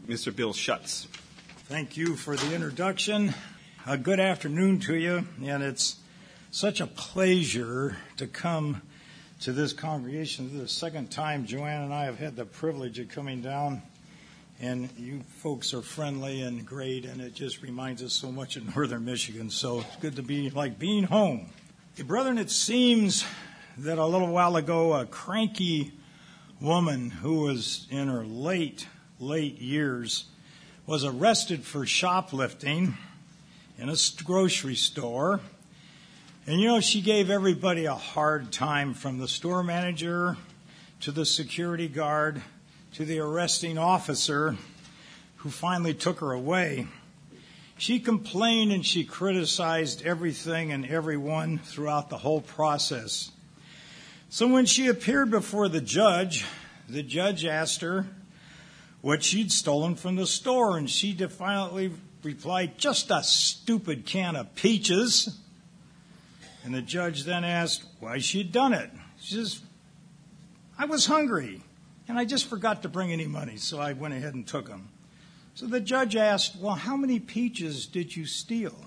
Mr. Bill Schutz. Thank you for the introduction. A good afternoon to you, and it's such a pleasure to come to this congregation. This is the second time Joanne and I have had the privilege of coming down, and you folks are friendly and great, and it just reminds us so much of northern Michigan, so it's good to be like being home. Hey, brethren, it seems that a little while ago a cranky woman who was in her late years was arrested for shoplifting in a grocery store. And she gave everybody a hard time, from the store manager to the security guard to the arresting officer who finally took her away. She complained and she criticized everything and everyone throughout the whole process. So when she appeared before the judge asked her what she'd stolen from the store, and she defiantly replied, "Just a stupid can of peaches." And the judge then asked why she'd done it. She says, "I was hungry, and I just forgot to bring any money, so I went ahead and took them." So the judge asked, "Well, how many peaches did you steal?"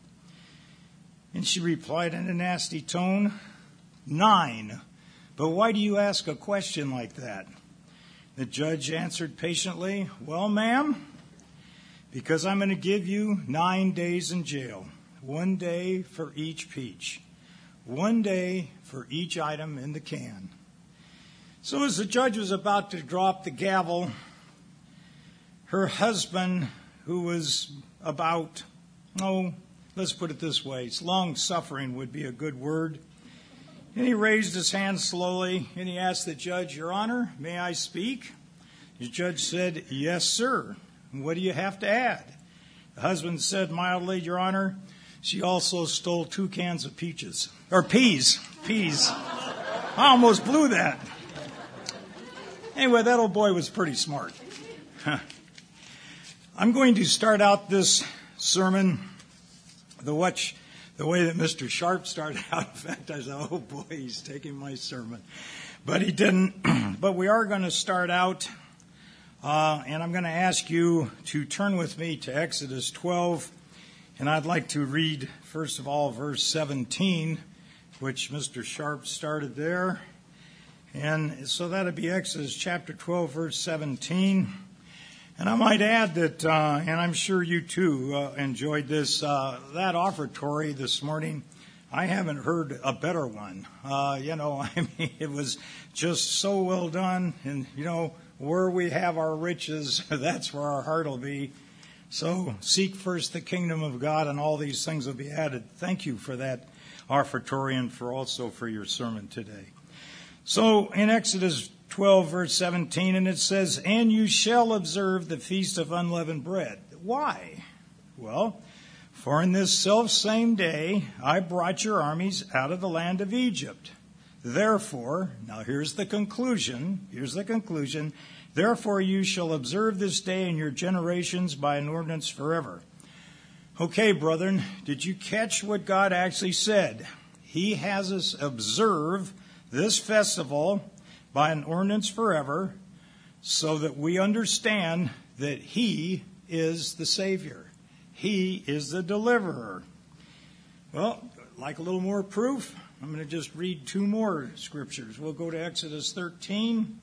And she replied in a nasty tone, 9. "But why do you ask a question like that?" The judge answered patiently, "Well, ma'am, because I'm going to give you 9 days in jail, 1 day for each peach, 1 day for each item in the can." So as the judge was about to drop the gavel, her husband, who was about, let's put it this way, long-suffering would be a good word, and he raised his hand slowly, and he asked the judge, "Your Honor, may I speak?" The judge said, "Yes, sir. What do you have to add?" The husband said mildly, "Your Honor, she also stole 2 cans of peaches." Or peas. I almost blew that. Anyway, that old boy was pretty smart. I'm going to start out this sermon the way that Mr. Sharp started out. In fact, I said, "Oh boy, he's taking my sermon." But he didn't. But we are going to start out, and I'm going to ask you to turn with me to Exodus 12. And I'd like to read, first of all, verse 17, which Mr. Sharp started there. And so that would be Exodus chapter 12, verse 17. And I might add that, and I'm sure you too enjoyed this, that offertory this morning. I haven't heard a better one. It was just so well done. And, where we have our riches, that's where our heart will be. So seek first the kingdom of God, and all these things will be added. Thank you for that offertory, and also for your sermon today. So in Exodus 12, verse 17, and it says, "And you shall observe the feast of unleavened bread." Why? Well, for in this selfsame day I brought your armies out of the land of Egypt. Therefore, now here's the conclusion, "Therefore you shall observe this day in your generations by an ordinance forever." Okay, brethren, did you catch what God actually said? He has us observe this festival by an ordinance forever, so that we understand that He is the Savior. He is the deliverer. Well, like a little more proof, I'm going to just read 2 more scriptures. We'll go to Exodus 13.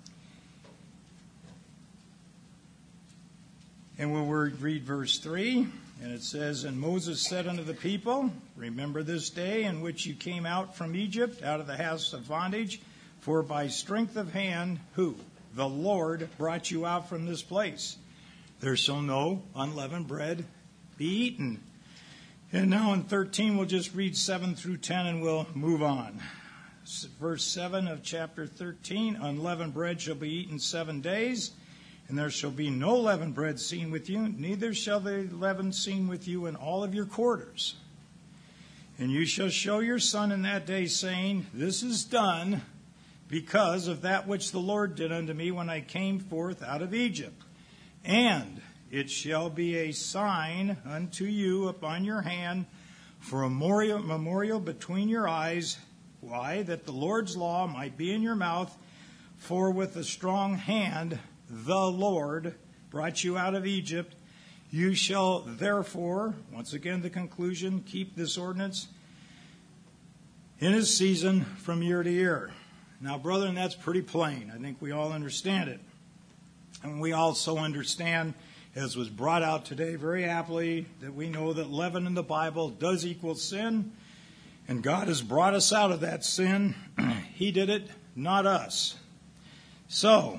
And we'll read verse 3. And it says, "And Moses said unto the people, Remember this day in which you came out from Egypt, out of the house of bondage. For by strength of hand," who? "The Lord brought you out from this place. There shall no unleavened bread be eaten." And now in 13, we'll just read 7 through 10 and we'll move on. Verse 7 of chapter 13, "Unleavened bread shall be eaten 7 days, and there shall be no leavened bread seen with you, neither shall the leaven seen with you in all of your quarters. And you shall show your son in that day, saying, This is done because of that which the Lord did unto me when I came forth out of Egypt. And it shall be a sign unto you upon your hand for a memorial between your eyes. Why? That the Lord's law might be in your mouth. For with a strong hand the Lord brought you out of Egypt. You shall therefore," once again the conclusion, "keep this ordinance in his season from year to year." Now, brethren, that's pretty plain. I think we all understand it. And we also understand, as was brought out today very aptly, that we know that leaven in the Bible does equal sin, and God has brought us out of that sin. He did it, not us. So,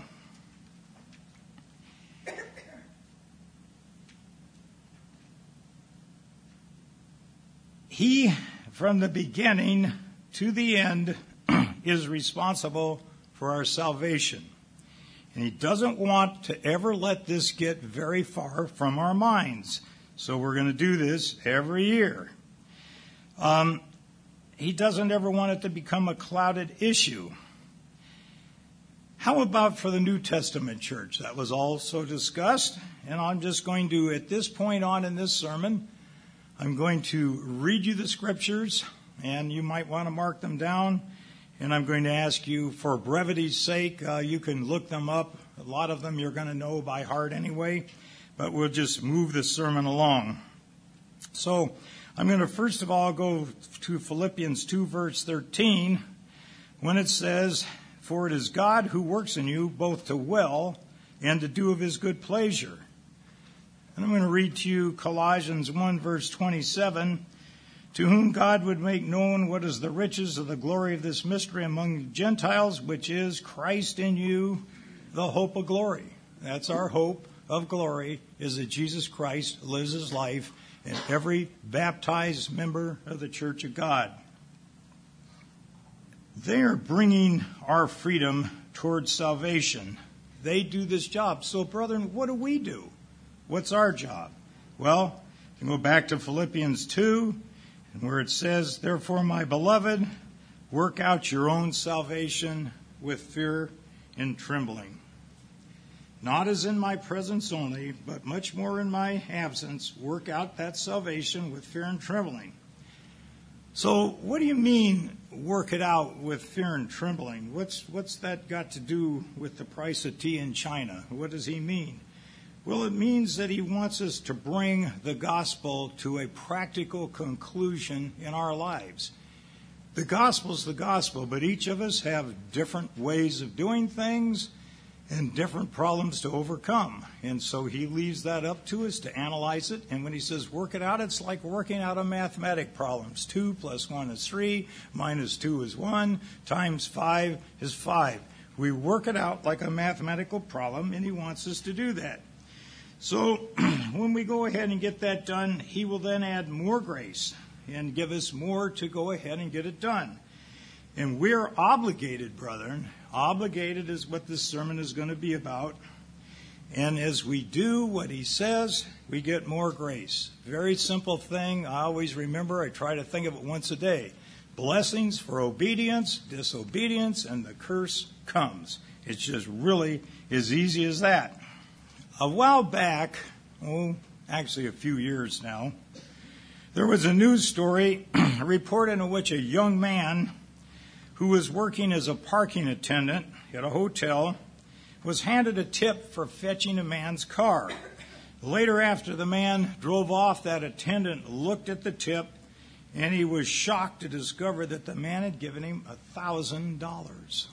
He, from the beginning to the end, is responsible for our salvation. And He doesn't want to ever let this get very far from our minds. So we're going to do this every year. He doesn't ever want it to become a clouded issue. How about for the New Testament church? That was also discussed. And I'm just going to, at this point on in this sermon, I'm going to read you the scriptures, and you might want to mark them down. And I'm going to ask you, for brevity's sake, you can look them up. A lot of them you're going to know by heart anyway, but we'll just move the sermon along. So I'm going to first of all go to Philippians 2, verse 13, when it says, "For it is God who works in you both to will and to do of His good pleasure." And I'm going to read to you Colossians 1, verse 27, "To whom God would make known what is the riches of the glory of this mystery among the Gentiles, which is Christ in you, the hope of glory." That's our hope of glory, is that Jesus Christ lives His life in every baptized member of the Church of God. They are bringing our freedom towards salvation. They do this job. So, brethren, what do? What's our job? Well, you go back to Philippians 2, where it says, "Therefore, my beloved, work out your own salvation with fear and trembling. Not as in my presence only, but much more in my absence, work out that salvation with fear and trembling." So what do you mean, work it out with fear and trembling? What's that got to do with the price of tea in China? What does he mean? Well, it means that he wants us to bring the gospel to a practical conclusion in our lives. The gospel's the gospel, but each of us have different ways of doing things and different problems to overcome. And so he leaves that up to us to analyze it. And when he says work it out, it's like working out a mathematic problems. 2 plus 1 is 3, minus 2 is 1, times 5 is 5. We work it out like a mathematical problem, and he wants us to do that. So when we go ahead and get that done, he will then add more grace and give us more to go ahead and get it done. And we're obligated, brethren. Obligated is what this sermon is going to be about. And as we do what he says, we get more grace. Very simple thing. I always remember, I try to think of it once a day. Blessings for obedience, disobedience, and the curse comes. It's just really as easy as that. A while back, actually a few years now, there was a news story, a report in which a young man who was working as a parking attendant at a hotel was handed a tip for fetching a man's car. Later, after the man drove off, that attendant looked at the tip, and he was shocked to discover that the man had given him $1,000.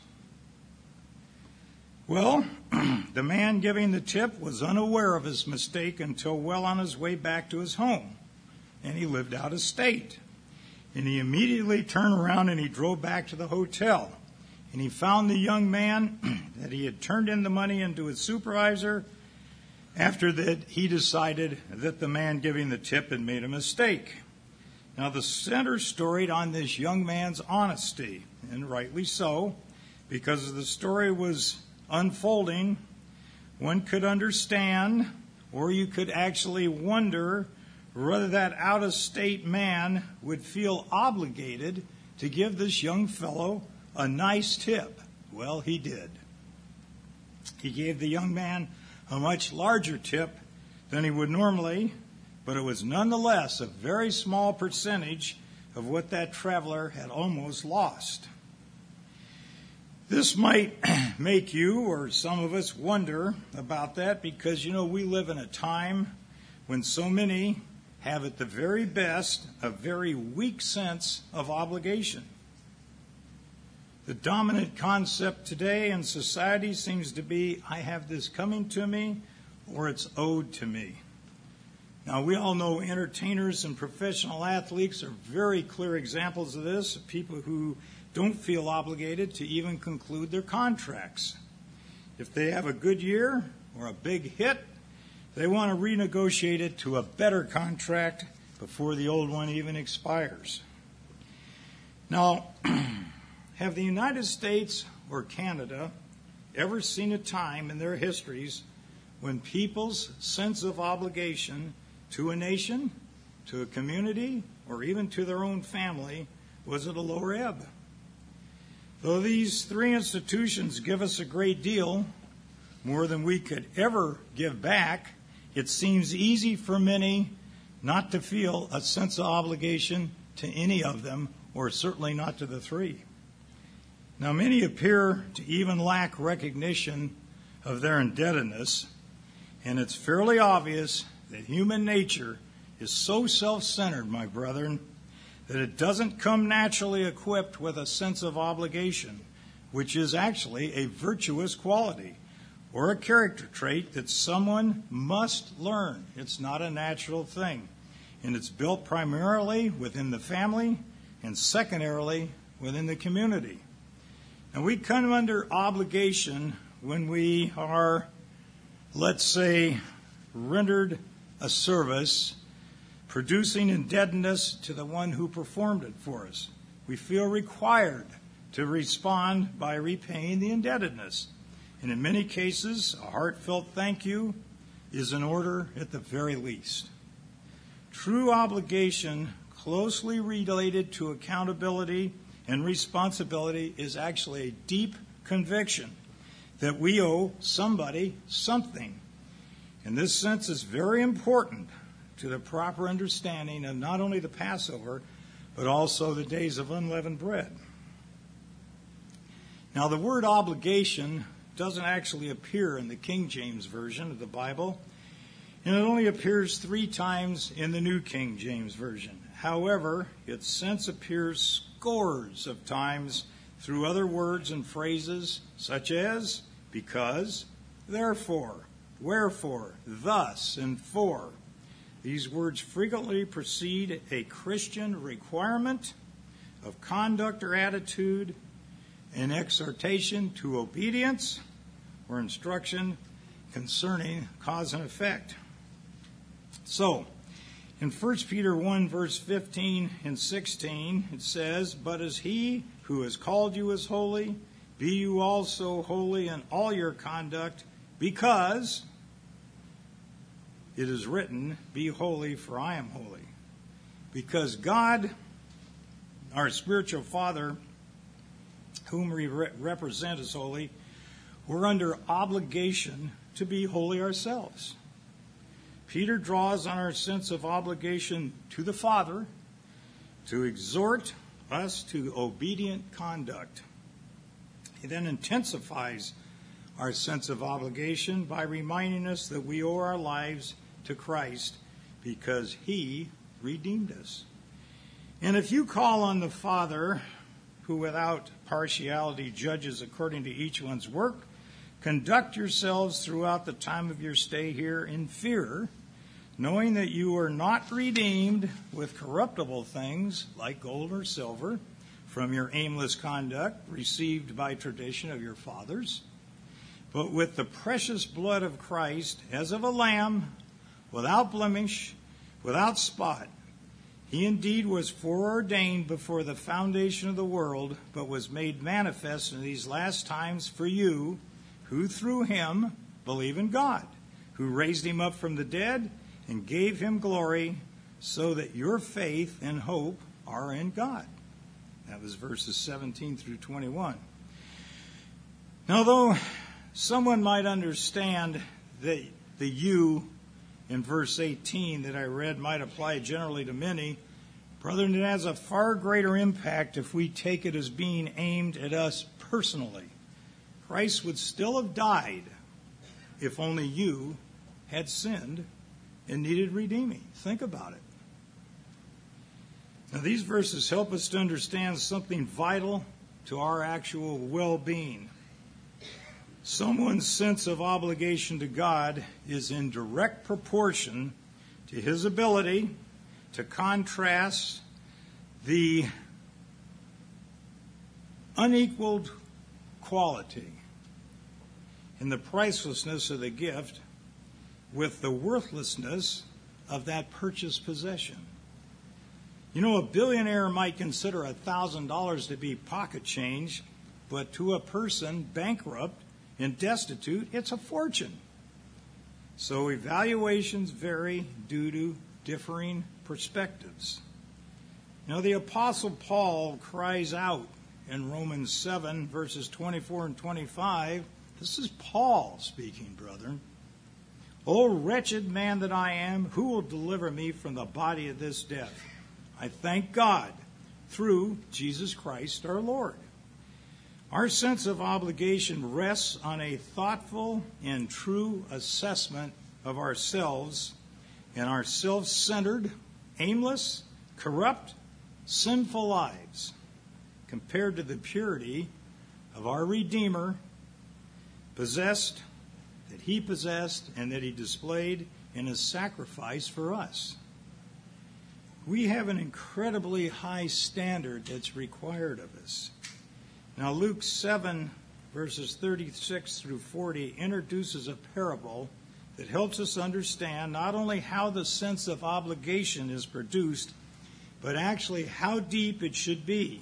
Well, the man giving the tip was unaware of his mistake until well on his way back to his home, and he lived out of state. And he immediately turned around and he drove back to the hotel. And he found the young man that he had turned in the money into his supervisor. After that, he decided that the man giving the tip had made a mistake. Now, the center storied on this young man's honesty, and rightly so, because as the story was unfolding, one could understand, or you could actually wonder, whether that out-of-state man would feel obligated to give this young fellow a nice tip. Well, he did. He gave the young man a much larger tip than he would normally, but it was nonetheless a very small percentage of what that traveler had almost lost. This might make you or some of us wonder about that because, we live in a time when so many have at the very best a very weak sense of obligation. The dominant concept today in society seems to be, I have this coming to me or it's owed to me. Now, we all know entertainers and professional athletes are very clear examples of this, people who don't feel obligated to even conclude their contracts. If they have a good year or a big hit, they want to renegotiate it to a better contract before the old one even expires. Now, have the United States or Canada ever seen a time in their histories when people's sense of obligation to a nation, to a community, or even to their own family was at a lower ebb? Though these three institutions give us a great deal, more than we could ever give back, it seems easy for many not to feel a sense of obligation to any of them, or certainly not to the three. Now, many appear to even lack recognition of their indebtedness, and it's fairly obvious that human nature is so self-centered, my brethren, that it doesn't come naturally equipped with a sense of obligation, which is actually a virtuous quality or a character trait that someone must learn. It's not a natural thing, and it's built primarily within the family and secondarily within the community. And we come under obligation when we are, let's say, rendered a service, producing indebtedness to the one who performed it for us. We feel required to respond by repaying the indebtedness. And in many cases, a heartfelt thank you is in order at the very least. True obligation, closely related to accountability and responsibility, is actually a deep conviction that we owe somebody something. And this sense is very important to the proper understanding of not only the Passover, but also the days of unleavened bread. Now, the word obligation doesn't actually appear in the King James Version of the Bible, and it only appears 3 times in the New King James Version. However, its sense appears scores of times through other words and phrases such as because, therefore, wherefore, thus, and for. These words frequently precede a Christian requirement of conduct or attitude, an exhortation to obedience, or instruction concerning cause and effect. So, in 1 Peter 1, verse 15 and 16, it says, "But as he who has called you is holy, be you also holy in all your conduct, because it is written, be holy, for I am holy." Because God, our spiritual Father, whom we represent as holy, we're under obligation to be holy ourselves. Peter draws on our sense of obligation to the Father to exhort us to obedient conduct. He then intensifies our sense of obligation by reminding us that we owe our lives to Christ because He redeemed us. And if you call on the Father, who without partiality judges according to each one's work, conduct yourselves throughout the time of your stay here in fear, knowing that you are not redeemed with corruptible things like gold or silver from your aimless conduct received by tradition of your fathers, but with the precious blood of Christ as of a lamb, without blemish, without spot. He indeed was foreordained before the foundation of the world, but was made manifest in these last times for you, who through him believe in God, who raised him up from the dead and gave him glory, so that your faith and hope are in God. That was verses 17 through 21. Now, though someone might understand that the you in verse 18 that I read might apply generally to many, brethren, it has a far greater impact if we take it as being aimed at us personally. Christ would still have died if only you had sinned and needed redeeming. Think about it. Now, these verses help us to understand something vital to our actual well-being. Someone's sense of obligation to God is in direct proportion to his ability to contrast the unequaled quality and the pricelessness of the gift with the worthlessness of that purchased possession. You know, a billionaire might consider $1,000 to be pocket change, but to a person bankrupt and destitute, it's a fortune. So evaluations vary due to differing perspectives. Now, the Apostle Paul cries out in Romans 7, verses 24 and 25. This is Paul speaking, brethren. O wretched man that I am, who will deliver me from the body of this death? I thank God through Jesus Christ our Lord. Our sense of obligation rests on a thoughtful and true assessment of ourselves and our self-centered, aimless, corrupt, sinful lives compared to the purity of our Redeemer that he possessed and that he displayed in his sacrifice for us. We have an incredibly high standard that's required of us. Now, Luke 7, verses 36 through 40, introduces a parable that helps us understand not only how the sense of obligation is produced, but actually how deep it should be.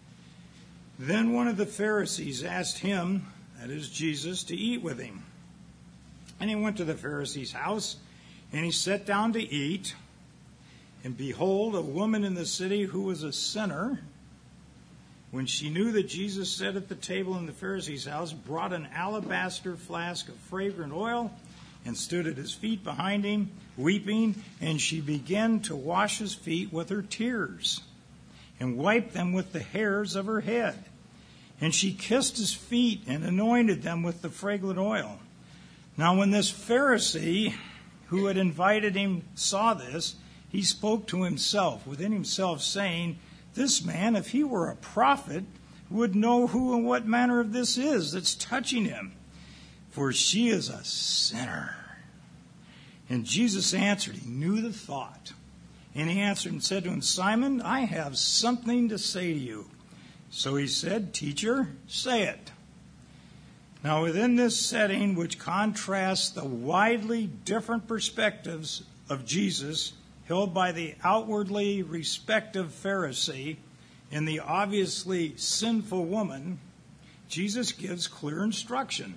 Then one of the Pharisees asked him, that is Jesus, to eat with him. And he went to the Pharisee's house, and he sat down to eat. And behold, a woman in the city who was a sinner, when she knew that Jesus sat at the table in the Pharisee's house, brought an alabaster flask of fragrant oil and stood at his feet behind him, weeping, and she began to wash his feet with her tears and wiped them with the hairs of her head. And she kissed his feet and anointed them with the fragrant oil. Now when this Pharisee who had invited him saw this, he spoke to himself, within himself, saying, this man, if he were a prophet, would know who and what manner of this is that's touching him, for she is a sinner. And Jesus answered, he knew the thought. And he answered and said to him, Simon, I have something to say to you. So he said, Teacher, say it. Now within this setting, which contrasts the widely different perspectives of Jesus, held by the outwardly respective Pharisee and the obviously sinful woman, Jesus gives clear instruction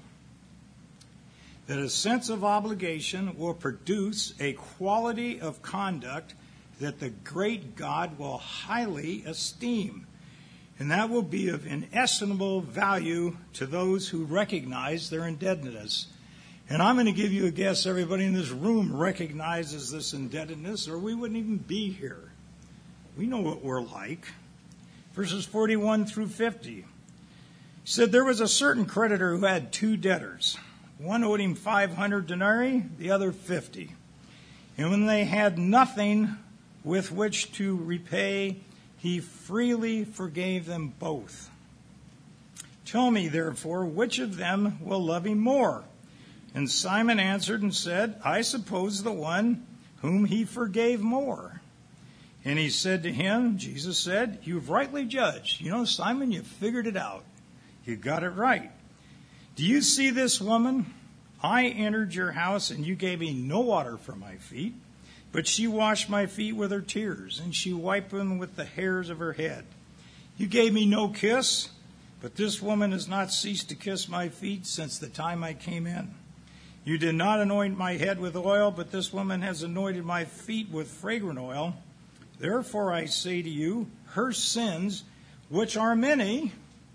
that a sense of obligation will produce a quality of conduct that the great God will highly esteem. And that will be of inestimable value to those who recognize their indebtedness. And I'm going to give you a guess everybody in this room recognizes this indebtedness, or we wouldn't even be here. We know what we're like. Verses 41 through 50. He said, there was a certain creditor who had two debtors. One owed him 500 denarii, the other 50. And when they had nothing with which to repay, he freely forgave them both. Tell me, therefore, which of them will love him more? And Simon answered and said, I suppose the one whom he forgave more. And he said to him, Jesus said, you've rightly judged. You know, Simon, you figured it out. You got it right. Do you see this woman? I entered your house and you gave me no water for my feet, but she washed my feet with her tears, and she wiped them with the hairs of her head. You gave me no kiss, but this woman has not ceased to kiss my feet since the time I came in. You did not anoint my head with oil, but this woman has anointed my feet with fragrant oil. Therefore I say to you, her sins, which are many,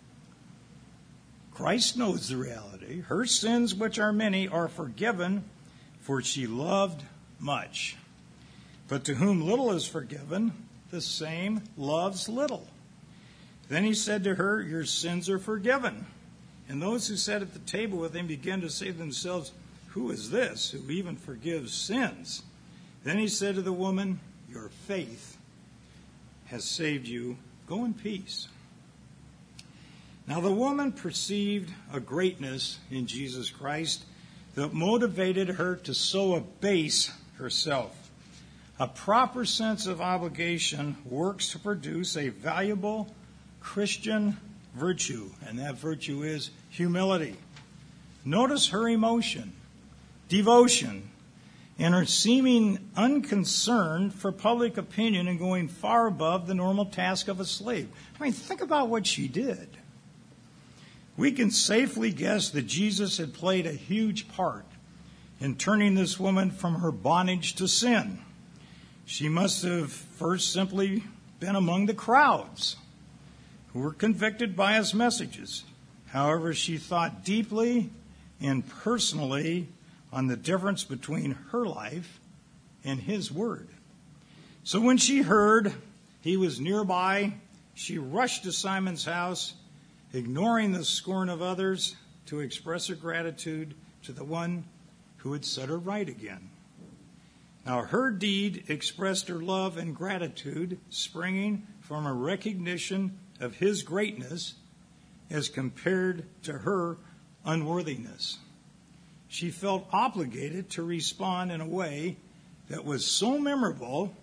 Christ knows the reality, her sins, which are many, are forgiven, for she loved much. But to whom little is forgiven, the same loves little. Then he said to her, your sins are forgiven. And those who sat at the table with him began to say to themselves, "Who is this who even forgives sins?" Then he said to the woman, "Your faith has saved you. Go in peace." Now the woman perceived a greatness in Jesus Christ that motivated her to so abase herself. A proper sense of obligation works to produce a valuable Christian virtue, and that virtue is humility. Notice her emotion, devotion, and her seeming unconcern for public opinion and going far above the normal task of a slave. I mean, think about what she did. We can safely guess that Jesus had played a huge part in turning this woman from her bondage to sin. She must have first simply been among the crowds who were convicted by his messages. However, she thought deeply and personally on the difference between her life and his word. So when she heard he was nearby, she rushed to Simon's house, ignoring the scorn of others, to express her gratitude to the one who had set her right again. Now, her deed expressed her love and gratitude, springing from a recognition of his greatness as compared to her unworthiness. She felt obligated to respond in a way that was so memorable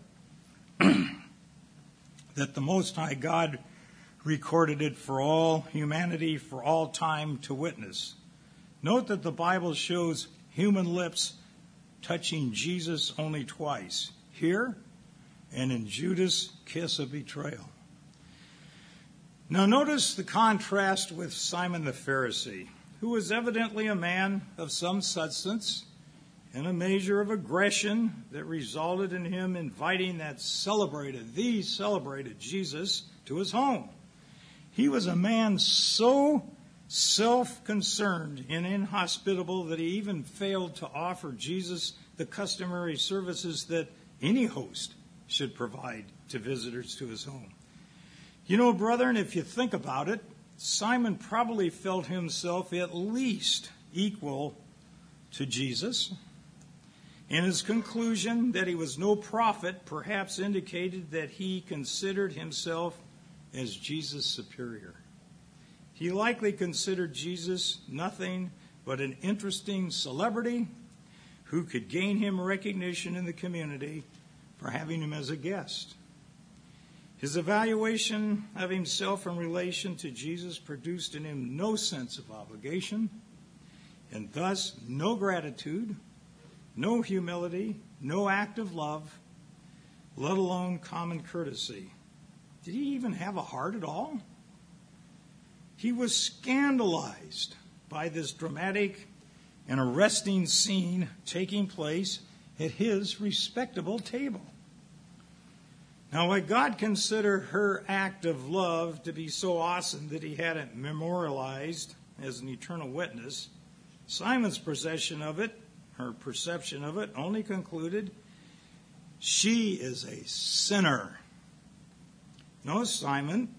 that the Most High God recorded it for all humanity, for all time to witness. Note that the Bible shows human lips touching Jesus only twice, here and in Judas' kiss of betrayal. Now notice the contrast with Simon the Pharisee, who was evidently a man of some substance and a measure of aggression that resulted in him inviting the celebrated Jesus to his home. He was a man so self-concerned and inhospitable that he even failed to offer Jesus the customary services that any host should provide to visitors to his home. You know, brethren, if you think about it, Simon probably felt himself at least equal to Jesus. And his conclusion that he was no prophet perhaps indicated that he considered himself as Jesus' superior. He likely considered Jesus nothing but an interesting celebrity who could gain him recognition in the community for having him as a guest. His evaluation of himself in relation to Jesus produced in him no sense of obligation, and thus no gratitude, no humility, no act of love, let alone common courtesy. Did he even have a heart at all? He was scandalized by this dramatic and arresting scene taking place at his respectable table. Now, why God considered her act of love to be so awesome that he had it memorialized as an eternal witness, Simon's perception of it only concluded, she is a sinner. No, Simon,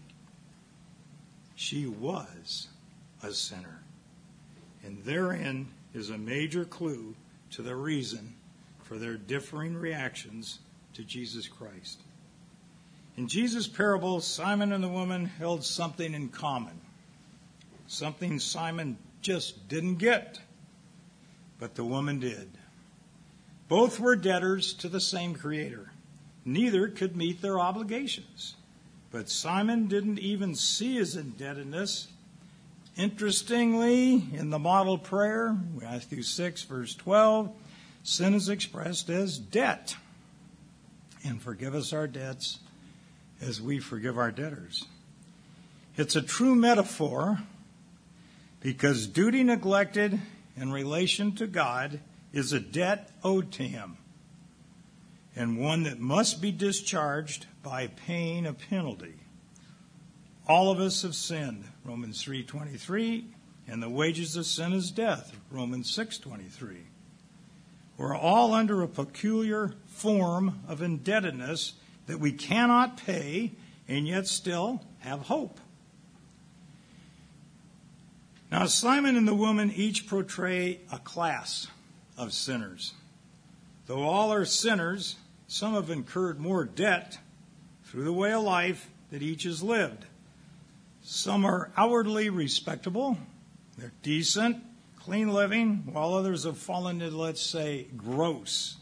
she was a sinner. And therein is a major clue to the reason for their differing reactions to Jesus Christ. In Jesus' parable, Simon and the woman held something in common. Something Simon just didn't get, but the woman did. Both were debtors to the same Creator. Neither could meet their obligations. But Simon didn't even see his indebtedness. Interestingly, in the model prayer, Matthew 6, verse 12, sin is expressed as debt. And forgive us our debts as we forgive our debtors. It's a true metaphor because duty neglected in relation to God is a debt owed to him, and one that must be discharged by paying a penalty. All of us have sinned, Romans 3:23, and the wages of sin is death, Romans 6:23. We're all under a peculiar form of indebtedness that we cannot pay and yet still have hope. Now, Simon and the woman each portray a class of sinners. Though all are sinners, some have incurred more debt through the way of life that each has lived. Some are outwardly respectable, they're decent, clean living, while others have fallen into, let's say, gross,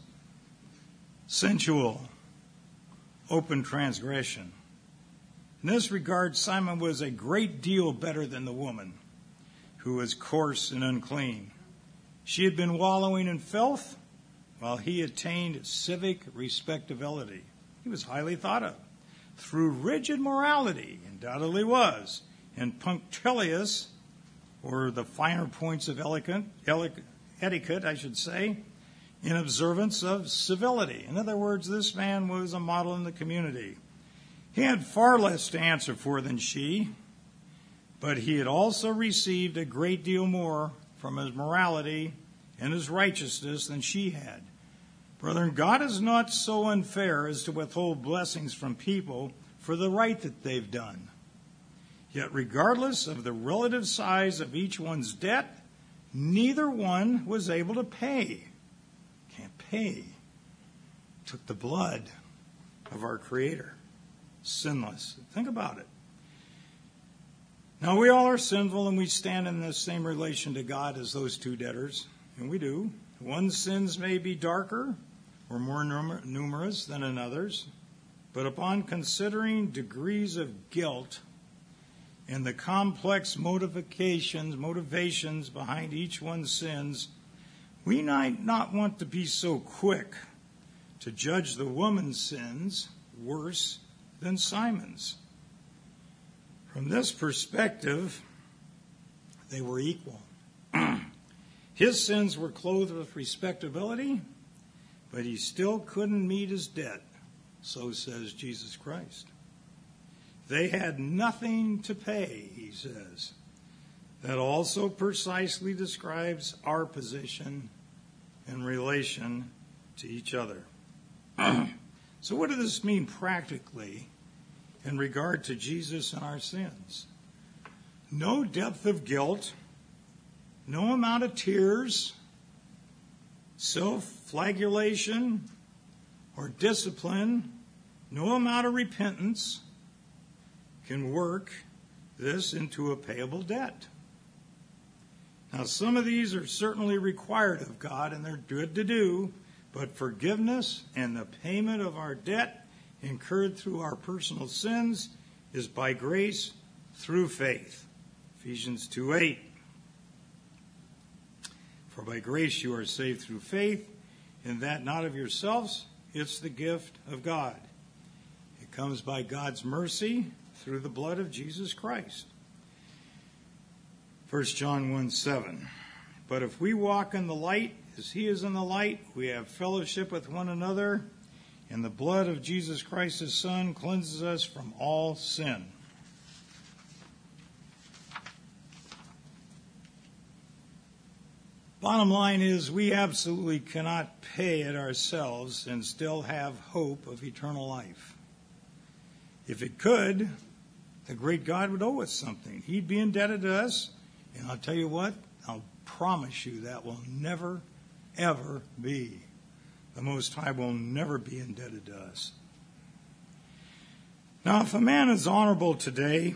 sensual, open transgression. In this regard, Simon was a great deal better than the woman, who was coarse and unclean. She had been wallowing in filth, while he attained civic respectability. He was highly thought of. Through rigid morality, undoubtedly was, and punctilious, or the finer points of etiquette, I should say, in observance of civility. In other words, this man was a model in the community. He had far less to answer for than she, but he had also received a great deal more from his morality and his righteousness than she had. Brethren, God is not so unfair as to withhold blessings from people for the right that they've done. Yet regardless of the relative size of each one's debt, neither one was able to pay. Can't pay. Took the blood of our Creator. Sinless. Think about it. Now, we all are sinful, and we stand in the same relation to God as those two debtors, and we do. One's sins may be darker or more numerous than another's, but upon considering degrees of guilt and the complex motivations behind each one's sins, we might not want to be so quick to judge the woman's sins worse than Simon's. From this perspective, they were equal. His sins were clothed with respectability, but he still couldn't meet his debt, so says Jesus Christ. They had nothing to pay, he says. That also precisely describes our position in relation to each other. So what does this mean practically in regard to Jesus and our sins? No depth of guilt, no amount of tears, self-flagellation, or discipline, no amount of repentance can work this into a payable debt. Now, some of these are certainly required of God, and they're good to do, but forgiveness and the payment of our debt incurred through our personal sins is by grace through faith. Ephesians 2:8. For by grace you are saved through faith, and that not of yourselves, it's the gift of God. It comes by God's mercy through the blood of Jesus Christ. 1 John 1:7. But if we walk in the light as he is in the light, we have fellowship with one another, and the blood of Jesus Christ, his Son, cleanses us from all sin. Bottom line is, we absolutely cannot pay it ourselves and still have hope of eternal life. If it could, the great God would owe us something. He'd be indebted to us, and I'll tell you what, I'll promise you that will never, ever be. The Most High will never be indebted to us. Now, if a man is honorable today,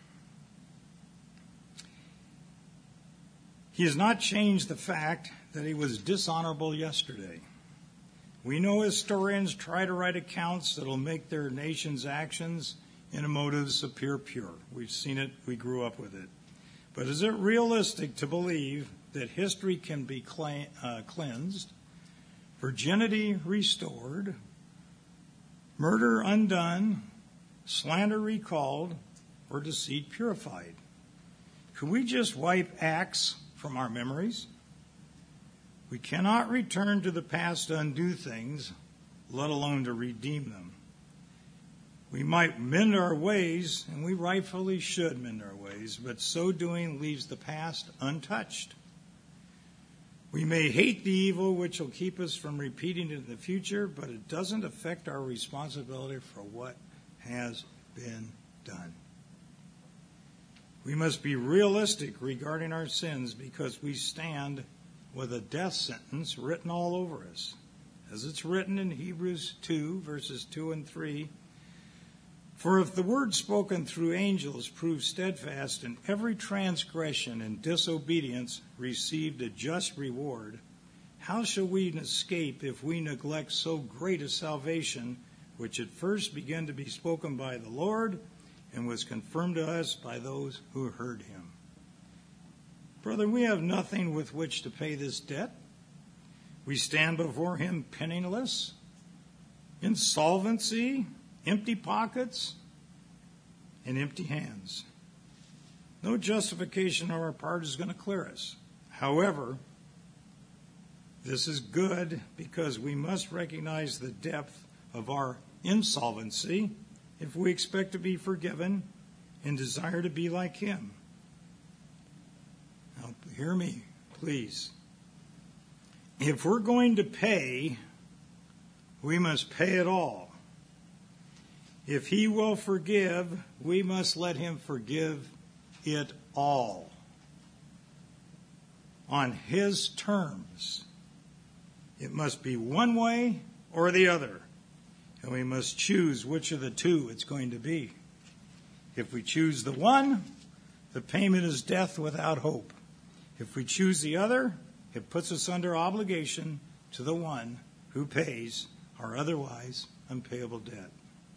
he has not changed the fact that he was dishonorable yesterday. We know historians try to write accounts that will make their nation's actions and motives appear pure. We've seen it. We grew up with it. But is it realistic to believe that history can be cleansed, virginity restored, murder undone, slander recalled, or deceit purified? Could we just wipe acts from our memories? We cannot return to the past to undo things, let alone to redeem them. We might mend our ways, and we rightfully should mend our ways, but so doing leaves the past untouched. We may hate the evil which will keep us from repeating it in the future, but it doesn't affect our responsibility for what has been done. We must be realistic regarding our sins because we stand with a death sentence written all over us. As it's written in Hebrews 2, verses 2 and 3, "For if the word spoken through angels proved steadfast, and every transgression and disobedience received a just reward, how shall we escape if we neglect so great a salvation, which at first began to be spoken by the Lord, and was confirmed to us by those who heard him?" Brother, we have nothing with which to pay this debt. We stand before him penniless, insolvency, empty pockets, and empty hands. No justification on our part is going to clear us. However, this is good because we must recognize the depth of our insolvency if we expect to be forgiven and desire to be like him. Now, hear me, please. If we're going to pay, we must pay it all. If he will forgive, we must let him forgive it all on his terms. It must be one way or the other. And we must choose which of the two it's going to be. If we choose the one, the payment is death without hope. If we choose the other, it puts us under obligation to the one who pays our otherwise unpayable debt.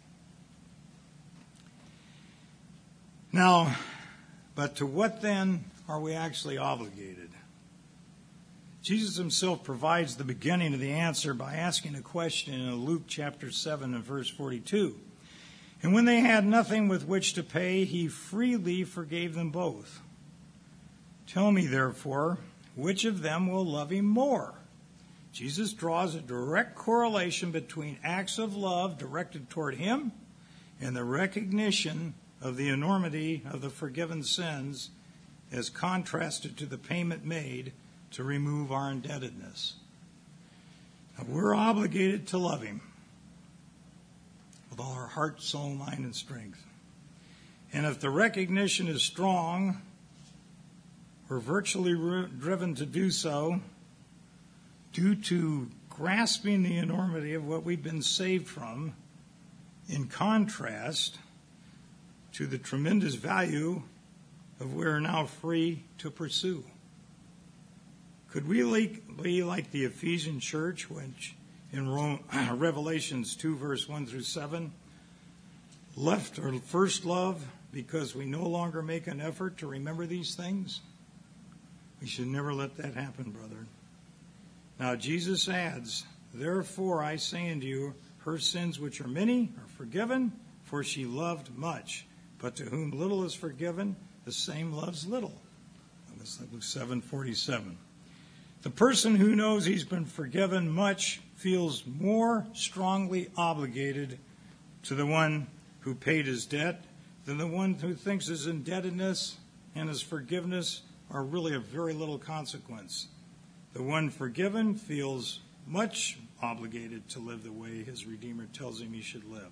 Now, but to what then are we actually obligated? Jesus himself provides the beginning of the answer by asking a question in Luke chapter 7 and verse 42. "And when they had nothing with which to pay, he freely forgave them both. Tell me, therefore, which of them will love him more?" Jesus draws a direct correlation between acts of love directed toward him and the recognition of the enormity of the forgiven sins as contrasted to the payment made to remove our indebtedness. Now, we're obligated to love him with all our heart, soul, mind, and strength. And if the recognition is strong, we're virtually driven to do so due to grasping the enormity of what we've been saved from, in contrast to the tremendous value of what we're now free to pursue. Could we be like the Ephesian church, which in Revelations 2, verse 1 through 7, left our first love because we no longer make an effort to remember these things? We should never let that happen, brother. Now, Jesus adds, "Therefore I say unto you, her sins which are many are forgiven, for she loved much. But to whom little is forgiven, the same loves little." That's Luke 7:47. The person who knows he's been forgiven much feels more strongly obligated to the one who paid his debt than the one who thinks his indebtedness and his forgiveness are really of very little consequence. The one forgiven feels much obligated to live the way his Redeemer tells him he should live.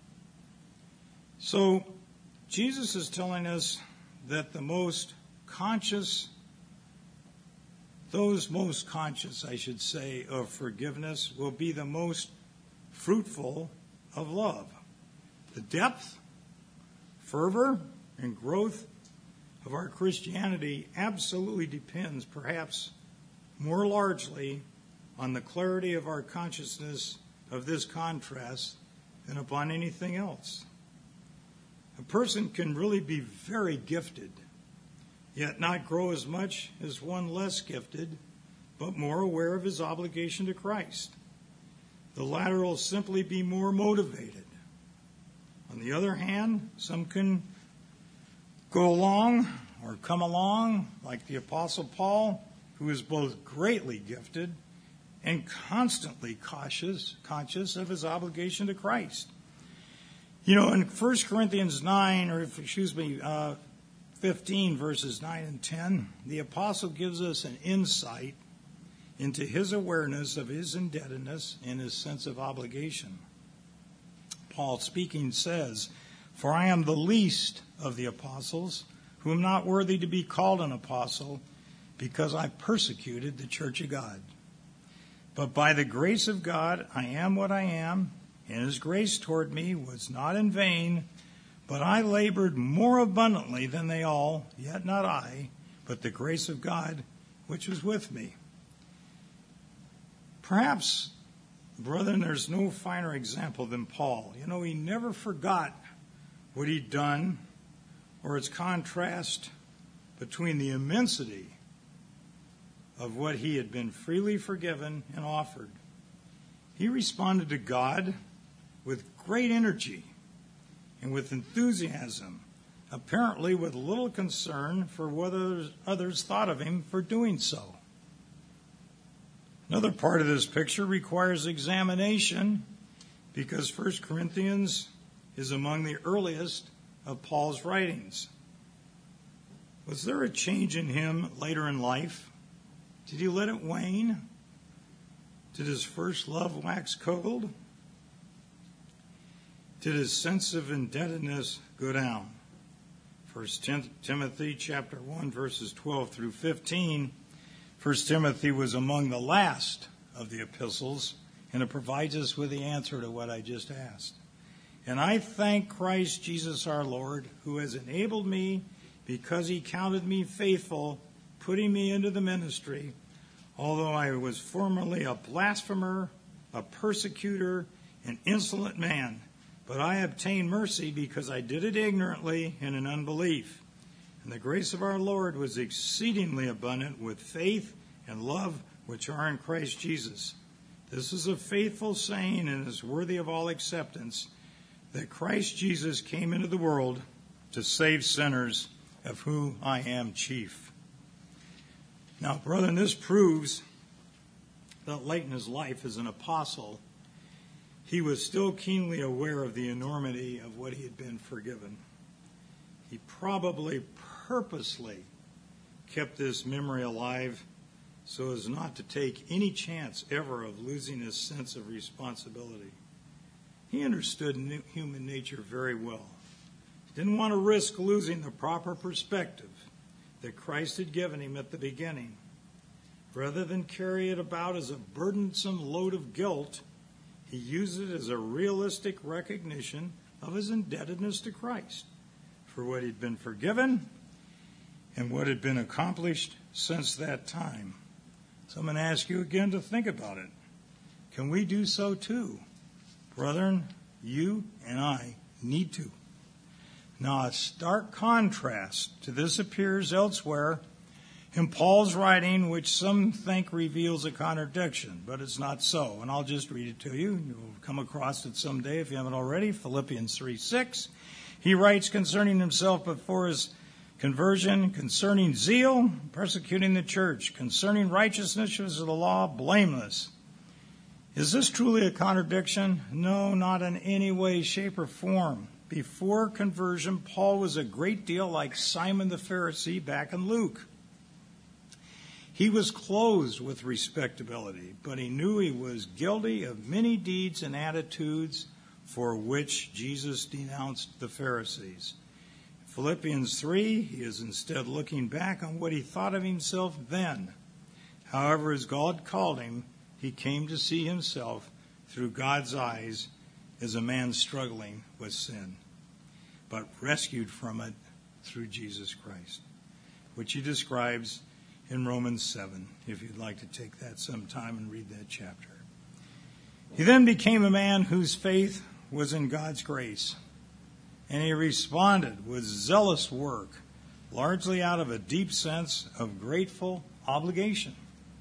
So, Jesus is telling us that those most conscious, of forgiveness will be the most fruitful of love. The depth, fervor, and growth of our Christianity absolutely depends, perhaps more largely, on the clarity of our consciousness of this contrast than upon anything else. A person can really be very gifted, yet not grow as much as one less gifted, but more aware of his obligation to Christ. The latter will simply be more motivated. On the other hand, some can go along or come along like the Apostle Paul, who is both greatly gifted and constantly conscious of his obligation to Christ. You know, in 1 Corinthians 15, verses 9 and 10, the apostle gives us an insight into his awareness of his indebtedness and his sense of obligation. Paul speaking says, "For I am the least of the apostles, who am not worthy to be called an apostle, because I persecuted the church of God. But by the grace of God I am what I am, and his grace toward me was not in vain, but I labored more abundantly than they all, yet not I, but the grace of God which was with me. Perhaps, brethren, there's no finer example than Paul. He never forgot what he'd done, or its contrast between the immensity of what he had been freely forgiven and offered. He responded to God with great energy and with enthusiasm, apparently with little concern for what others thought of him for doing so. Another part of this picture requires examination, because 1 Corinthians is among the earliest of Paul's writings. Was there a change in him later in life? Did he let it wane? Did his first love wax cold? Did his sense of indebtedness go down? 1 Timothy chapter 1, verses 12 through 15. 1 Timothy was among the last of the epistles, and it provides us with the answer to what I just asked. And I thank Christ Jesus our Lord, who has enabled me, because he counted me faithful, putting me into the ministry, although I was formerly a blasphemer, a persecutor, an insolent man. But I obtained mercy because I did it ignorantly and in unbelief. And the grace of our Lord was exceedingly abundant with faith and love which are in Christ Jesus. This is a faithful saying and is worthy of all acceptance, that Christ Jesus came into the world to save sinners, of whom I am chief. Now, brethren, this proves that late in his life as an apostle, he was still keenly aware of the enormity of what he had been forgiven. He probably purposely kept this memory alive so as not to take any chance ever of losing his sense of responsibility. He understood human nature very well. He didn't want to risk losing the proper perspective that Christ had given him at the beginning. Rather than carry it about as a burdensome load of guilt, he used it as a realistic recognition of his indebtedness to Christ for what he'd been forgiven and what had been accomplished since that time. So I'm going to ask you again to think about it. Can we do so too? Brethren, you and I need to. Now, a stark contrast to this appears elsewhere in Paul's writing, which some think reveals a contradiction, but it's not so. And I'll just read it to you. You'll come across it someday if you haven't already. Philippians 3:6. He writes concerning himself before his conversion, concerning zeal, persecuting the church, concerning righteousness of the law, blameless. Is this truly a contradiction? No, not in any way, shape, or form. Before conversion, Paul was a great deal like Simon the Pharisee back in Luke. He was clothed with respectability, but he knew he was guilty of many deeds and attitudes for which Jesus denounced the Pharisees. In Philippians 3, he is instead looking back on what he thought of himself then. However, as God called him, he came to see himself through God's eyes as a man struggling with sin, but rescued from it through Jesus Christ, which he describes in Romans 7, if you'd like to take that sometime and read that chapter. He then became a man whose faith was in God's grace, and he responded with zealous work, largely out of a deep sense of grateful obligation.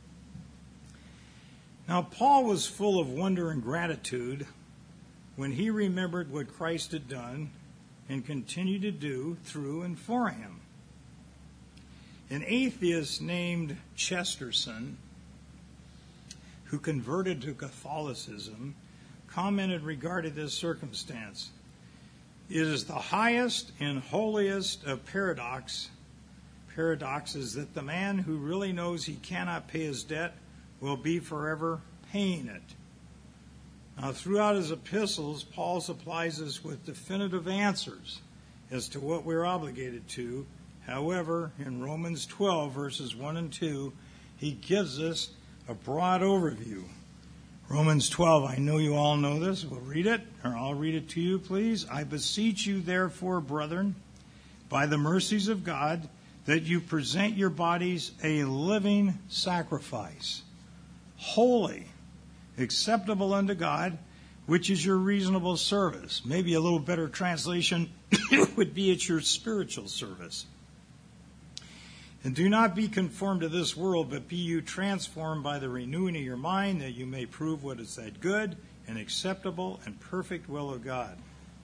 Now, Paul was full of wonder and gratitude when he remembered what Christ had done and continued to do through and for him. An atheist named Chesterton, who converted to Catholicism, commented regarding this circumstance. It is the highest and holiest of paradoxes that the man who really knows he cannot pay his debt will be forever paying it. Now, throughout his epistles, Paul supplies us with definitive answers as to what we're obligated to However, in Romans 12, verses 1 and 2, he gives us a broad overview. Romans 12, I know you all know this. We'll read it, or I'll read it to you, please. I beseech you, therefore, brethren, by the mercies of God, that you present your bodies a living sacrifice, holy, acceptable unto God, which is your reasonable service. Maybe a little better translation would be it's your spiritual service. And do not be conformed to this world, but be you transformed by the renewing of your mind, that you may prove what is that good and acceptable and perfect will of God.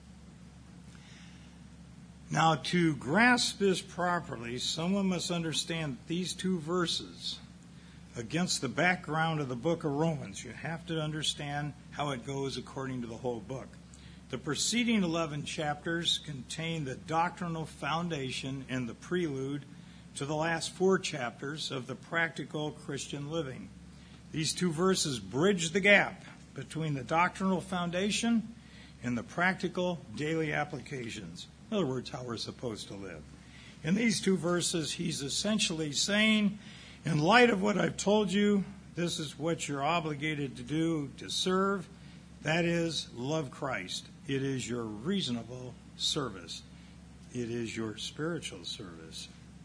Now, to grasp this properly, someone must understand these two verses against the background of the book of Romans. You have to understand how it goes according to the whole book. The preceding 11 chapters contain the doctrinal foundation and the prelude to the last 4 chapters of the practical Christian living. These two verses bridge the gap between the doctrinal foundation and the practical daily applications. In other words, how we're supposed to live. In these two verses, he's essentially saying, in light of what I've told you, this is what you're obligated to do to serve. That is, love Christ. It is your reasonable service. It is your spiritual service.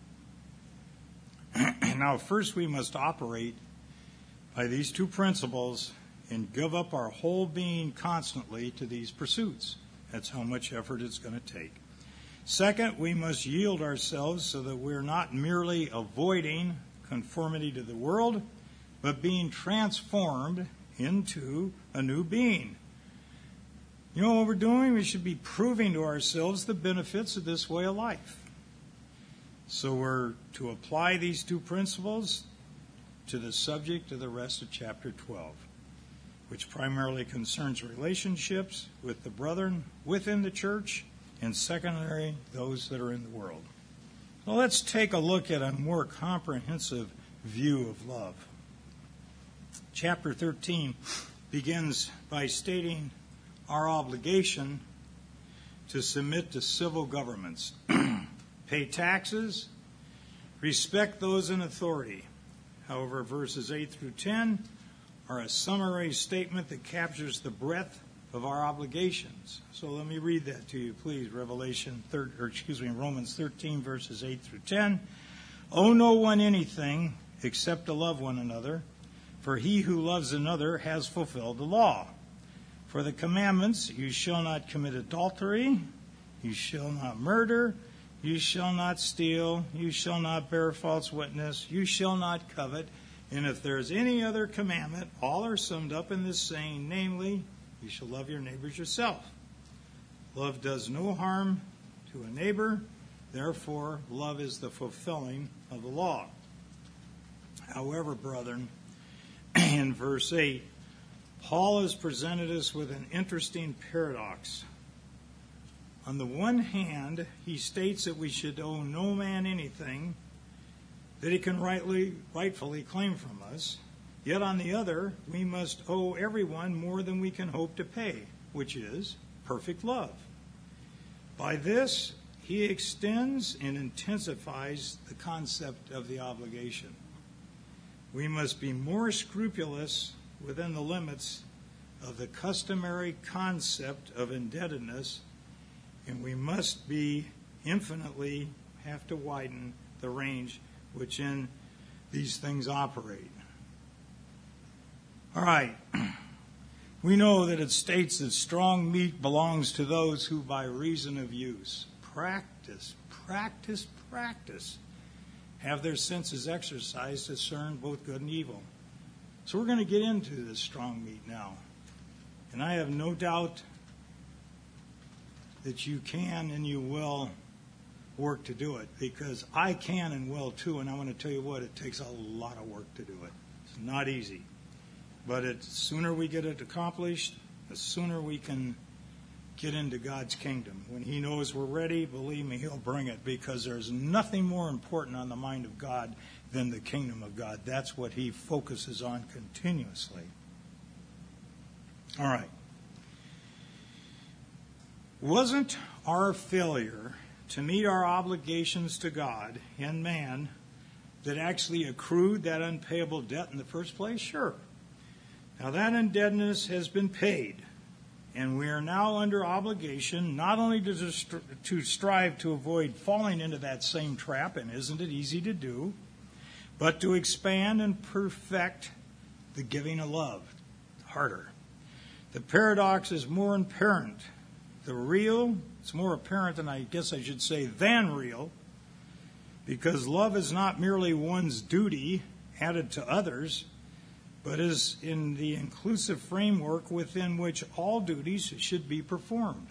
Now, first we must operate by these two principles and give up our whole being constantly to these pursuits. That's how much effort it's going to take. Second, we must yield ourselves so that we're not merely avoiding conformity to the world, but being transformed into a new being. You know what we're doing? We should be proving to ourselves the benefits of this way of life. So we're to apply these two principles to the subject of the rest of chapter 12, which primarily concerns relationships with the brethren within the church, and secondary, those that are in the world. Well, let's take a look at a more comprehensive view of love. Chapter 13 begins by stating our obligation to submit to civil governments, pay taxes, respect those in authority. However, verses 8 through 10 are a summary statement that captures the breadth of our obligations. So let me read that to you, please. Romans 13, verses 8 through 10. Owe no one anything except to love one another, for he who loves another has fulfilled the law. For the commandments, you shall not commit adultery, you shall not murder, you shall not steal, you shall not bear false witness, you shall not covet. And if there is any other commandment, all are summed up in this saying, namely, you shall love your neighbors yourself. Love does no harm to a neighbor. Therefore, love is the fulfilling of the law. However, brethren, in verse 8, Paul has presented us with an interesting paradox. On the one hand, he states that we should owe no man anything that he can rightfully claim from us. Yet on the other, we must owe everyone more than we can hope to pay, which is perfect love. By this, he extends and intensifies the concept of the obligation. We must be more scrupulous within the limits of the customary concept of indebtedness, and we must be infinitely have to widen the range within these things operate. All right. We know that it states that strong meat belongs to those who by reason of use practice, have their senses exercised to discern both good and evil. So we're going to get into this strong meat now. And I have no doubt that you can and you will work to do it, because I can and will too, and I want to tell you what, it takes a lot of work to do it. It's not easy. But the sooner we get it accomplished, the sooner we can get into God's kingdom. When he knows we're ready, believe me, he'll bring it, because there's nothing more important on the mind of God than the kingdom of God. That's what he focuses on continuously. All right. Wasn't our failure to meet our obligations to God and man that actually accrued that unpayable debt in the first place? Sure. Now that indebtedness has been paid, and we are now under obligation not only to strive to avoid falling into that same trap, and isn't it easy to do, but to expand and perfect the giving of love. Harder. The paradox is more apparent. The real, it's more apparent than I guess I should say than real, because love is not merely one's duty added to others, but is in the inclusive framework within which all duties should be performed.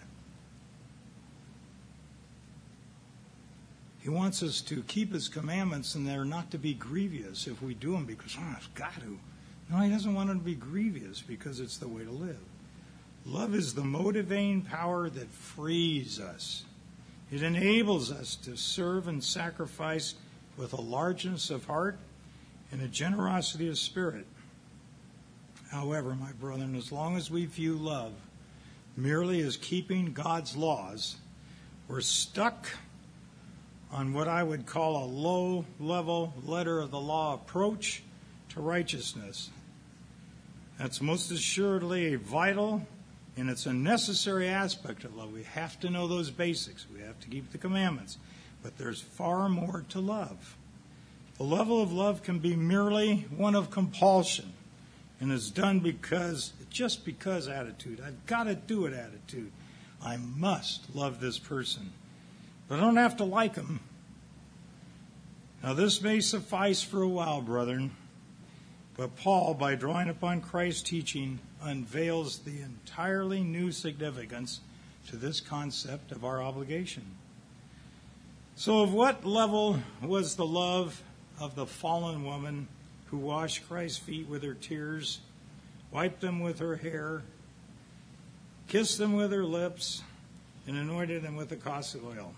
He wants us to keep his commandments, and they're not to be grievous if we do them because, I've got to. No, he doesn't want them to be grievous because it's the way to live. Love is the motivating power that frees us. It enables us to serve and sacrifice with a largeness of heart and a generosity of spirit. However, my brethren, as long as we view love merely as keeping God's laws, we're stuck on what I would call a low-level letter of the law approach to righteousness. That's most assuredly a vital and it's a necessary aspect of love. We have to know those basics. We have to keep the commandments. But there's far more to love. The level of love can be merely one of compulsion and is done just because attitude. I've got to do it attitude. I must love this person. But I don't have to like them. Now this may suffice for a while, brethren. But Paul, by drawing upon Christ's teaching, unveils the entirely new significance to this concept of our obligation. So of what level was the love of the fallen woman who washed Christ's feet with her tears, wiped them with her hair, kissed them with her lips, and anointed them with the costly oil?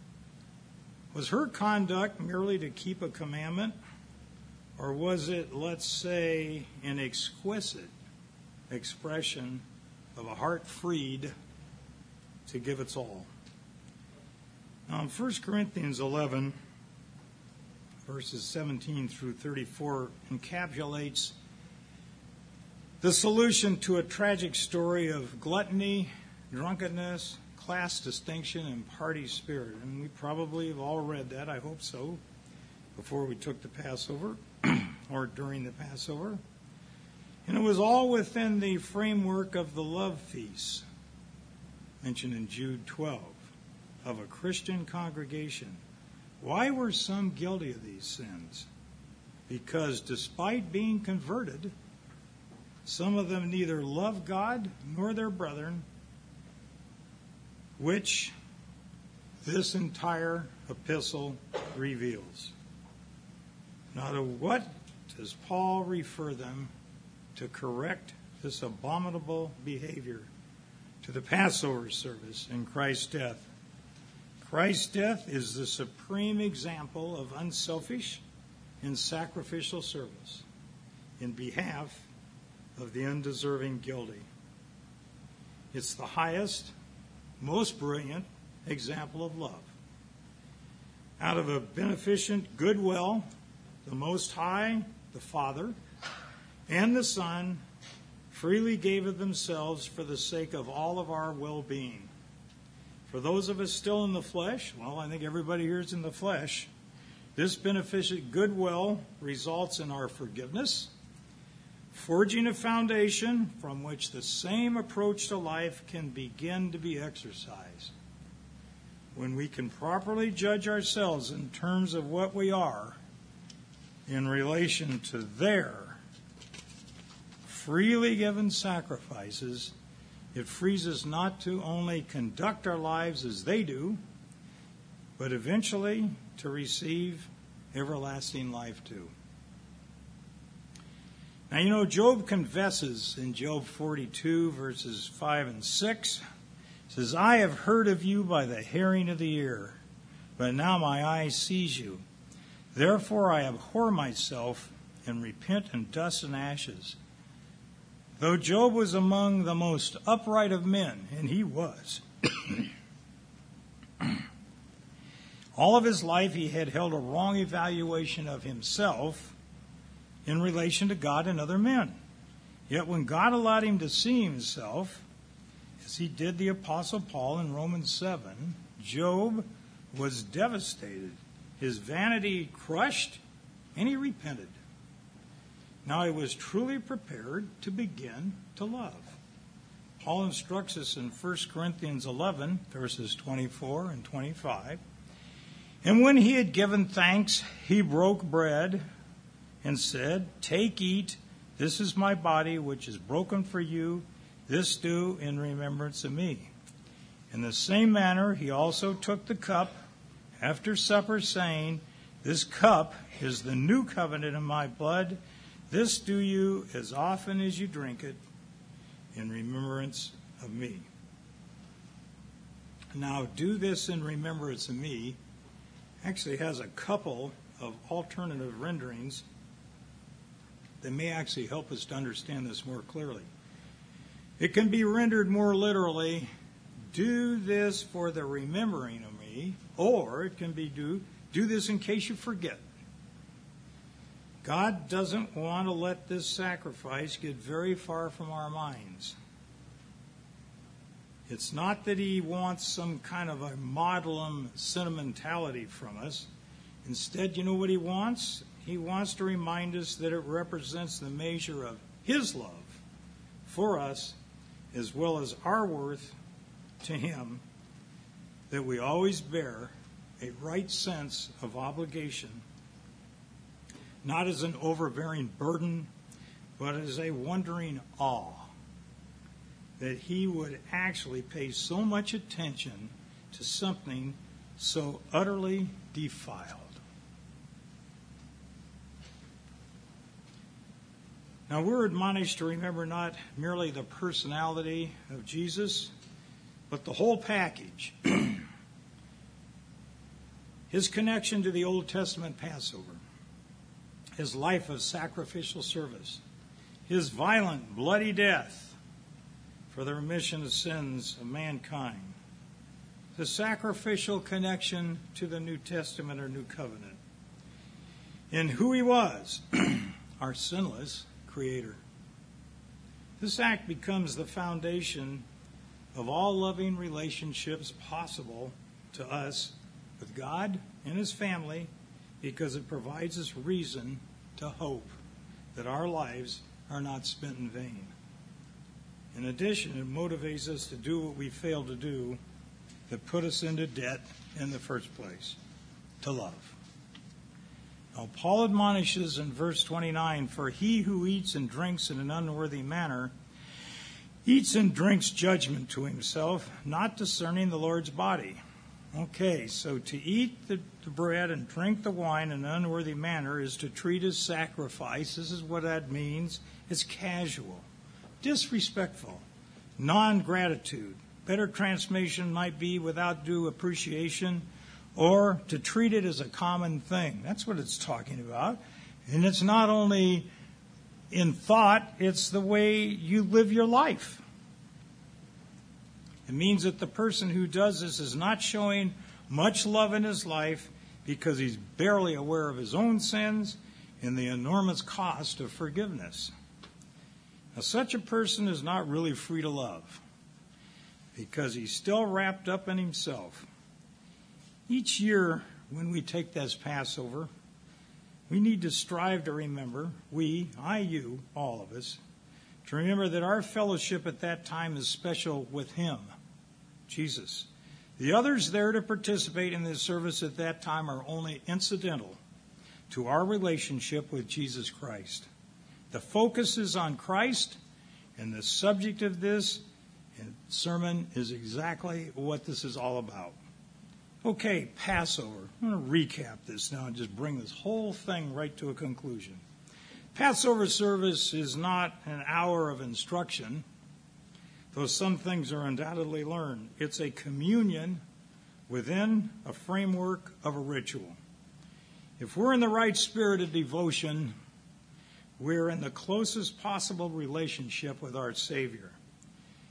Was her conduct merely to keep a commandment? Or was it, let's say, an exquisite expression of a heart freed to give its all? Now, in 1 Corinthians 11, verses 17 through 34, encapsulates the solution to a tragic story of gluttony, drunkenness, class distinction, and party spirit. And we probably have all read that, I hope so, before we took the Passover or during the Passover. And it was all within the framework of the love feast mentioned in Jude 12 of a Christian congregation. Why were some guilty of these sins? Because despite being converted, some of them neither loved God nor their brethren, which this entire epistle reveals. Now, to what does Paul refer them to correct this abominable behavior? To the Passover service and Christ's death. Christ's death is the supreme example of unselfish and sacrificial service in behalf of the undeserving guilty. It's the highest, most brilliant example of love. Out of a beneficent goodwill, the Most High, the Father, and the Son freely gave of themselves for the sake of all of our well-being. For those of us still in the flesh, well, I think everybody here is in the flesh, this beneficent goodwill results in our forgiveness, forging a foundation from which the same approach to life can begin to be exercised. When we can properly judge ourselves in terms of what we are in relation to their freely given sacrifices, it frees us not to only conduct our lives as they do, but eventually to receive everlasting life too. Now, Job confesses in Job 42, verses 5 and 6, says, I have heard of you by the hearing of the ear, but now my eye sees you. Therefore I abhor myself and repent in dust and ashes. Though Job was among the most upright of men, and he was, All of his life he had held a wrong evaluation of himself in relation to God and other men. Yet when God allowed him to see himself, as he did the Apostle Paul in Romans 7, Job was devastated, his vanity crushed, and he repented. Now he was truly prepared to begin to love. Paul instructs us in 1 Corinthians 11, verses 24 and 25. And when he had given thanks, he broke bread and said, "Take, eat, this is my body, which is broken for you. This do in remembrance of me." In the same manner, he also took the cup after supper, saying, "This cup is the new covenant in my blood. This do you as often as you drink it in remembrance of me." Now, "do this in remembrance of me" actually has a couple of alternative renderings that may actually help us to understand this more clearly. It can be rendered more literally, "do this for the remembering of me," or it can be do this in case you forget. God doesn't want to let this sacrifice get very far from our minds. It's not that he wants some kind of a maudlin sentimentality from us. Instead, you know what he wants? He wants to remind us that it represents the measure of his love for us, as well as our worth to him, that we always bear a right sense of obligation, not as an overbearing burden, but as a wondering awe that he would actually pay so much attention to something so utterly defiled. Now, we're admonished to remember not merely the personality of Jesus, but the whole package. His connection to the Old Testament Passover, his life of sacrificial service, his violent, bloody death for the remission of sins of mankind, the sacrificial connection to the New Testament or New Covenant, and who he was, our sinless Creator. This act becomes the foundation of all loving relationships possible to us with God and his family, because it provides us reason to hope that our lives are not spent in vain. In addition, it motivates us to do what we failed to do that put us into debt in the first place, to love. Now, Paul admonishes in verse 29, "For he who eats and drinks in an unworthy manner eats and drinks judgment to himself, not discerning the Lord's body." Okay, so to eat the bread and drink the wine in an unworthy manner is to treat as sacrifice. This is what that means. It's casual, disrespectful, non-gratitude. Better translation might be without due appreciation, or to treat it as a common thing. That's what it's talking about. And it's not only in thought, it's the way you live your life. It means that the person who does this is not showing much love in his life because he's barely aware of his own sins and the enormous cost of forgiveness. Now, such a person is not really free to love because he's still wrapped up in himself. Each year when we take this Passover, we need to strive to remember, we, I, you, all of us, to remember that our fellowship at that time is special with him, Jesus. The others there to participate in this service at that time are only incidental to our relationship with Jesus Christ. The focus is on Christ, and the subject of this sermon is exactly what this is all about. Okay, Passover. I'm going to recap this now and just bring this whole thing right to a conclusion. Passover service is not an hour of instruction, though some things are undoubtedly learned. It's a communion within a framework of a ritual. If we're in the right spirit of devotion, we're in the closest possible relationship with our Savior.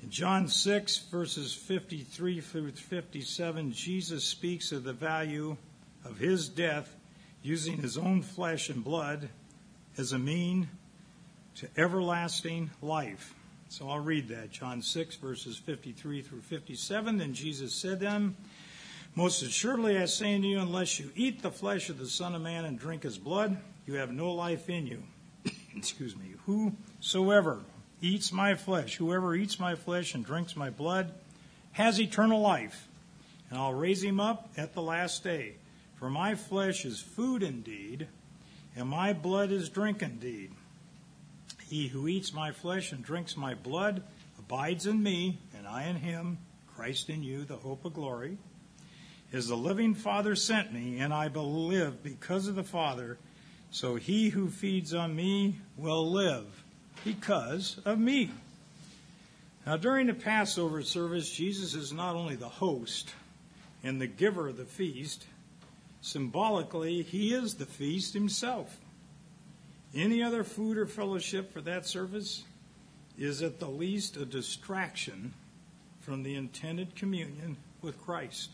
In John 6, verses 53 through 57, Jesus speaks of the value of his death using his own flesh and blood as a mean to everlasting life. So I'll read that. John 6, verses 53 through 57. Then Jesus said to them, most assuredly I say unto you, unless you eat the flesh of the Son of Man and drink his blood, you have no life in you. Excuse me. Whoever eats my flesh and drinks my blood has eternal life, and I'll raise him up at the last day. For my flesh is food indeed, and my blood is drink indeed. He who eats my flesh and drinks my blood abides in me, and I in him, Christ in you, the hope of glory. As the living Father sent me, and I live because of the Father, so he who feeds on me will live because of me. Now, during the Passover service, Jesus is not only the host and the giver of the feast, symbolically, he is the feast himself. Any other food or fellowship for that service is at the least a distraction from the intended communion with Christ.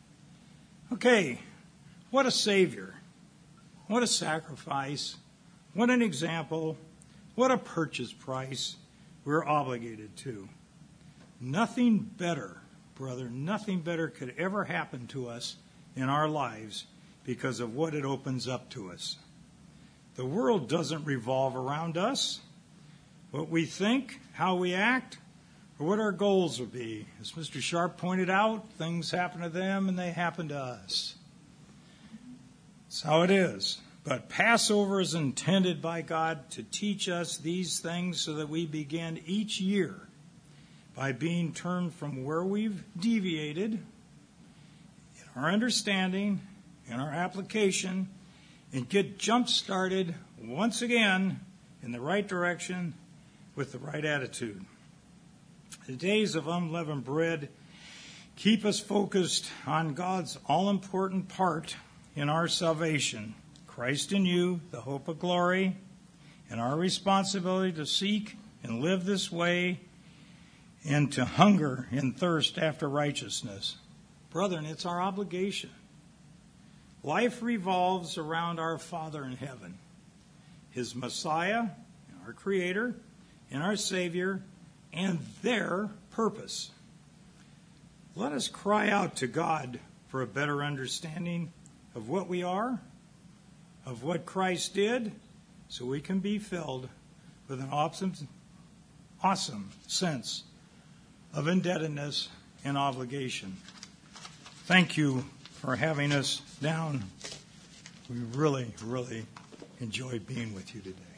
Okay, what a Savior. What a sacrifice. What an example. What a purchase price we're obligated to. Nothing better, brother, nothing better could ever happen to us in our lives because of what it opens up to us. The world doesn't revolve around us. What we think, how we act, or what our goals will be. As Mr. Sharp pointed out, things happen to them and they happen to us. That's how it is. But Passover is intended by God to teach us these things so that we begin each year by being turned from where we've deviated in our understanding, in our application, and get jump-started once again in the right direction with the right attitude. The days of unleavened bread keep us focused on God's all-important part in our salvation, Christ in you, the hope of glory, and our responsibility to seek and live this way and to hunger and thirst after righteousness. Brethren, it's our obligation. Life revolves around our Father in heaven, his Messiah, our Creator, and our Savior, and their purpose. Let us cry out to God for a better understanding of what we are, of what Christ did, so we can be filled with an awesome sense of indebtedness and obligation. Thank you for having us down. We really, really enjoyed being with you today.